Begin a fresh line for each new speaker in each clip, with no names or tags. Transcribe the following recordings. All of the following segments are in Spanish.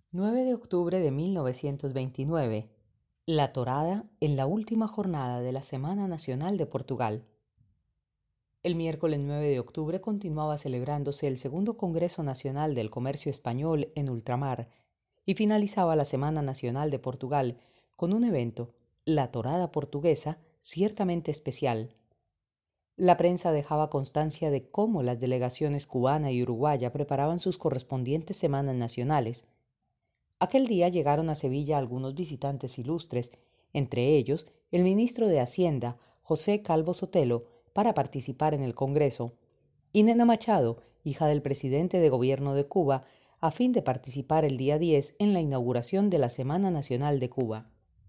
9 de octubre de 1929. La Torada en la última jornada de la Semana Nacional de Portugal. El miércoles 9 de octubre continuaba celebrándose el segundo Congreso Nacional del Comercio Español en ultramar y finalizaba la Semana Nacional de Portugal con un evento, la Torada Portuguesa, ciertamente especial. La prensa dejaba constancia de cómo las delegaciones cubana y uruguaya preparaban sus correspondientes semanas nacionales. Aquel día llegaron a Sevilla algunos visitantes ilustres, entre ellos el ministro de Hacienda, José Calvo Sotelo, para participar en el Congreso, y Nena Machado, hija del presidente de Gobierno de Cuba, a fin de participar el día 10 en la inauguración de la Semana Nacional de Cuba.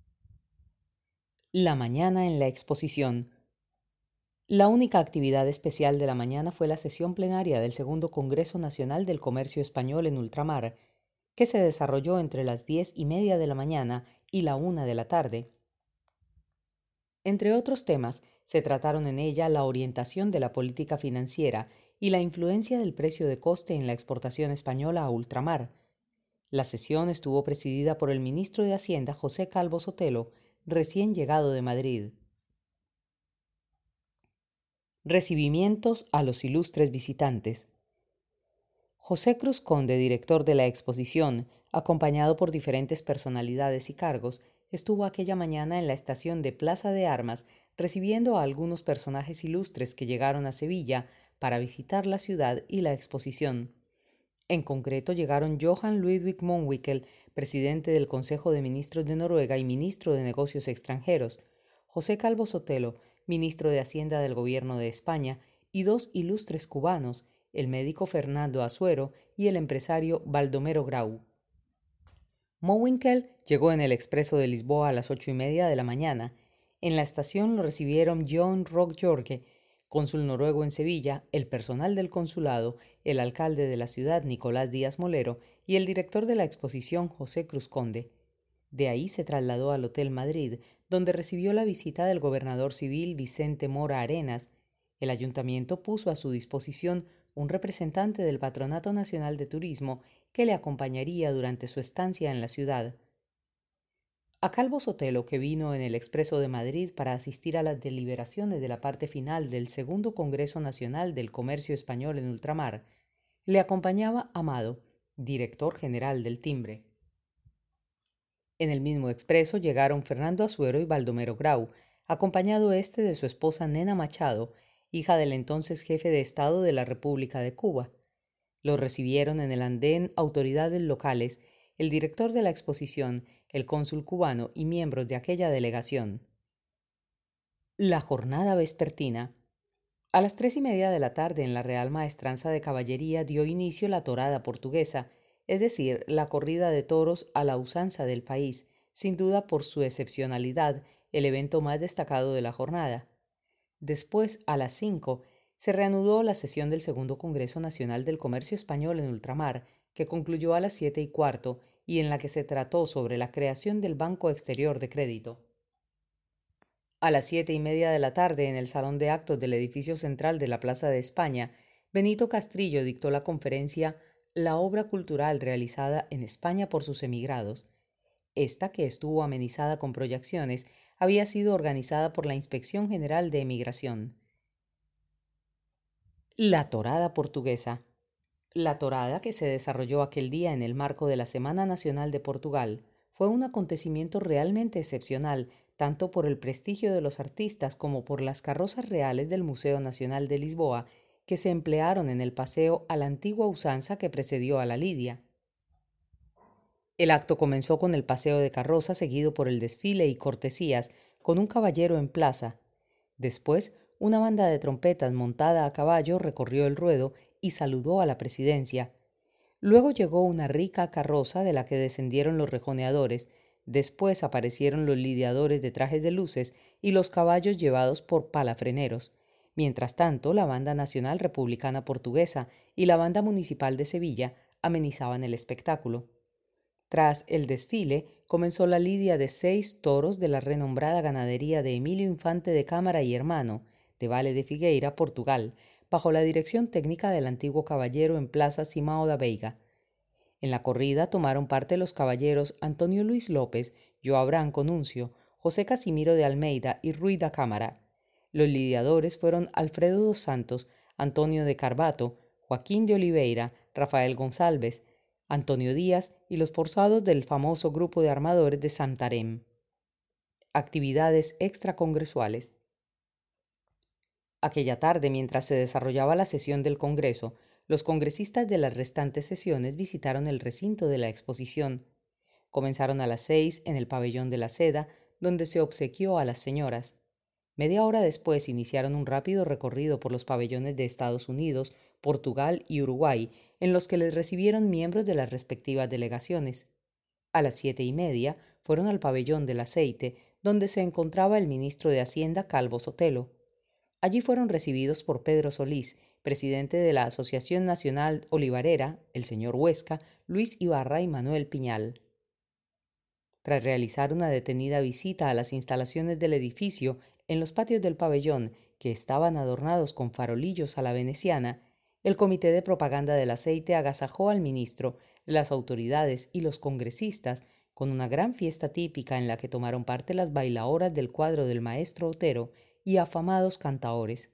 La mañana en la exposición. La única actividad especial de la mañana fue la sesión plenaria del segundo Congreso Nacional del Comercio Español en ultramar, que se desarrolló entre las 10:30 de la mañana y la 1 de la tarde. Entre otros temas, se trataron en ella la orientación de la política financiera y la influencia del precio de coste en la exportación española a ultramar. La sesión estuvo presidida por el ministro de Hacienda, José Calvo Sotelo, recién llegado de Madrid. Recibimientos a los ilustres visitantes. José Cruz Conde, director de la exposición, acompañado por diferentes personalidades y cargos, estuvo aquella mañana en la estación de Plaza de Armas recibiendo a algunos personajes ilustres que llegaron a Sevilla para visitar la ciudad y la exposición. En concreto llegaron Johan Ludwig Monwickel, presidente del Consejo de Ministros de Noruega y ministro de Negocios Extranjeros, José Calvo Sotelo, ministro de Hacienda del Gobierno de España, y dos ilustres cubanos, el médico Fernando Asuero y el empresario Baldomero Grau. Monwickel llegó en el expreso de Lisboa a las 8:30 de la mañana. En la estación lo recibieron John Rock Jorge, cónsul noruego en Sevilla, el personal del consulado, el alcalde de la ciudad Nicolás Díaz Molero y el director de la exposición José Cruz Conde. De ahí se trasladó al Hotel Madrid, donde recibió la visita del gobernador civil Vicente Mora Arenas. El ayuntamiento puso a su disposición un representante del Patronato Nacional de Turismo que le acompañaría durante su estancia en la ciudad. A Calvo Sotelo, que vino en el Expreso de Madrid para asistir a las deliberaciones de la parte final del segundo Congreso Nacional del Comercio Español en ultramar, le acompañaba Amado, director general del Timbre. En el mismo expreso llegaron Fernando Asuero y Baldomero Grau, acompañado este de su esposa Nena Machado, hija del entonces jefe de Estado de la República de Cuba. Los recibieron en el andén autoridades locales, el director de la exposición, el cónsul cubano y miembros de aquella delegación. La jornada vespertina. A las 3:30 de la tarde en la Real Maestranza de Caballería dio inicio la torada portuguesa, es decir, la corrida de toros a la usanza del país, sin duda por su excepcionalidad, el evento más destacado de la jornada. Después, a las 5, se reanudó la sesión del segundo Congreso Nacional del Comercio Español en ultramar, que concluyó a las 7:15 y en la que se trató sobre la creación del Banco Exterior de Crédito. A las 7:30 de la tarde, en el salón de actos del edificio central de la Plaza de España, Benito Castrillo dictó la conferencia La obra cultural realizada en España por sus emigrados. Esta, que estuvo amenizada con proyecciones, había sido organizada por la Inspección General de Emigración. La Torada Portuguesa. La torada, que se desarrolló aquel día en el marco de la Semana Nacional de Portugal, fue un acontecimiento realmente excepcional, tanto por el prestigio de los artistas como por las carrozas reales del Museo Nacional de Lisboa, que se emplearon en el paseo a la antigua usanza que precedió a la lidia. El acto comenzó con el paseo de carroza seguido por el desfile y cortesías, con un caballero en plaza. Después, una banda de trompetas montada a caballo recorrió el ruedo y saludó a la presidencia. Luego llegó una rica carroza de la que descendieron los rejoneadores, después aparecieron los lidiadores de trajes de luces y los caballos llevados por palafreneros. Mientras tanto, la Banda Nacional Republicana Portuguesa y la Banda Municipal de Sevilla amenizaban el espectáculo. Tras el desfile, comenzó la lidia de 6 toros de la renombrada ganadería de Emilio Infante de Cámara y Hermano, de Vale de Figueira, Portugal, bajo la dirección técnica del antiguo caballero en Plaza Simão da Veiga. En la corrida tomaron parte los caballeros Antonio Luis López, Joao Branco Nuncio, José Casimiro de Almeida y Ruy da Cámara. Los lidiadores fueron Alfredo dos Santos, Antonio de Carbato, Joaquín de Oliveira, Rafael González, Antonio Díaz y los forzados del famoso grupo de armadores de Santarém. Actividades extracongresuales. Aquella tarde, mientras se desarrollaba la sesión del Congreso, los congresistas de las restantes sesiones visitaron el recinto de la exposición. Comenzaron a las 6 en el pabellón de la Seda, donde se obsequió a las señoras. Media hora después iniciaron un rápido recorrido por los pabellones de Estados Unidos, Portugal y Uruguay, en los que les recibieron miembros de las respectivas delegaciones. A las 7:30 fueron al pabellón del aceite, donde se encontraba el ministro de Hacienda Calvo Sotelo. Allí fueron recibidos por Pedro Solís, presidente de la Asociación Nacional Olivarera, el señor Huesca, Luis Ibarra y Manuel Piñal. Tras realizar una detenida visita a las instalaciones del edificio en los patios del pabellón, que estaban adornados con farolillos a la veneciana, el Comité de Propaganda del Aceite agasajó al ministro, las autoridades y los congresistas con una gran fiesta típica en la que tomaron parte las bailaoras del cuadro del maestro Otero y afamados cantaores.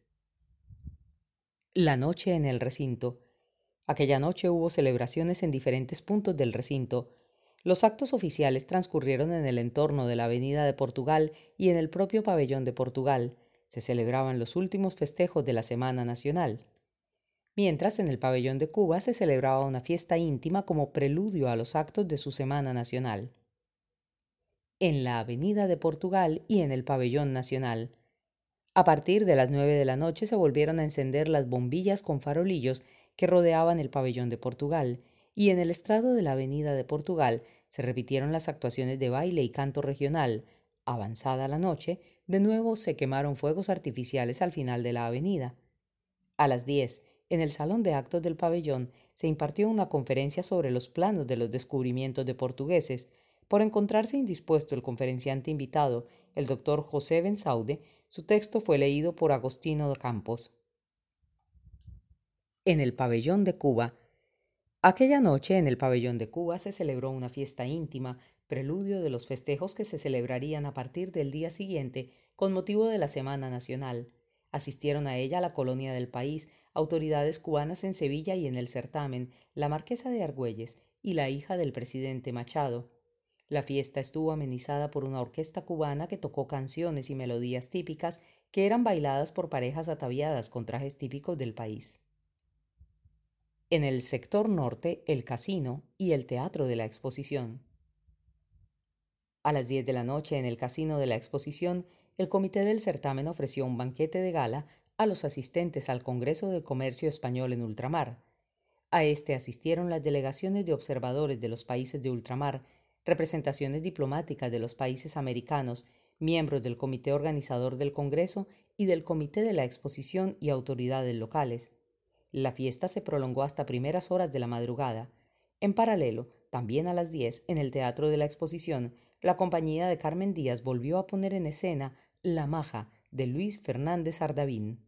La noche en el recinto. Aquella noche hubo celebraciones en diferentes puntos del recinto. Los actos oficiales transcurrieron en el entorno de la Avenida de Portugal y en el propio pabellón de Portugal. Se celebraban los últimos festejos de la Semana Nacional. Mientras en el pabellón de Cuba se celebraba una fiesta íntima como preludio a los actos de su Semana Nacional. En la Avenida de Portugal y en el pabellón nacional. A partir de las 9 de la noche se volvieron a encender las bombillas con farolillos que rodeaban el pabellón de Portugal, y en el estrado de la Avenida de Portugal se repitieron las actuaciones de baile y canto regional. Avanzada la noche, de nuevo se quemaron fuegos artificiales al final de la avenida. A las 10, en el salón de actos del pabellón, se impartió una conferencia sobre los planos de los descubrimientos de portugueses. Por encontrarse indispuesto el conferenciante invitado, el doctor José Bensaude, su texto fue leído por Agostino Campos. En el pabellón de Cuba. Aquella noche en el pabellón de Cuba se celebró una fiesta íntima, preludio de los festejos que se celebrarían a partir del día siguiente con motivo de la Semana Nacional. Asistieron a ella la colonia del país, autoridades cubanas en Sevilla y en el certamen, la marquesa de Argüelles y la hija del presidente Machado. La fiesta estuvo amenizada por una orquesta cubana que tocó canciones y melodías típicas que eran bailadas por parejas ataviadas con trajes típicos del país. En el sector norte, el casino y el teatro de la exposición. A las 10 de la noche en el casino de la exposición, el comité del certamen ofreció un banquete de gala a los asistentes al Congreso de Comercio Español en Ultramar. A este asistieron las delegaciones de observadores de los países de ultramar, representaciones diplomáticas de los países americanos, miembros del comité organizador del Congreso y del comité de la exposición y autoridades locales. La fiesta se prolongó hasta primeras horas de la madrugada. En paralelo, también a las 10, en el Teatro de la Exposición, la compañía de Carmen Díaz volvió a poner en escena La Maja, de Luis Fernández Ardavín.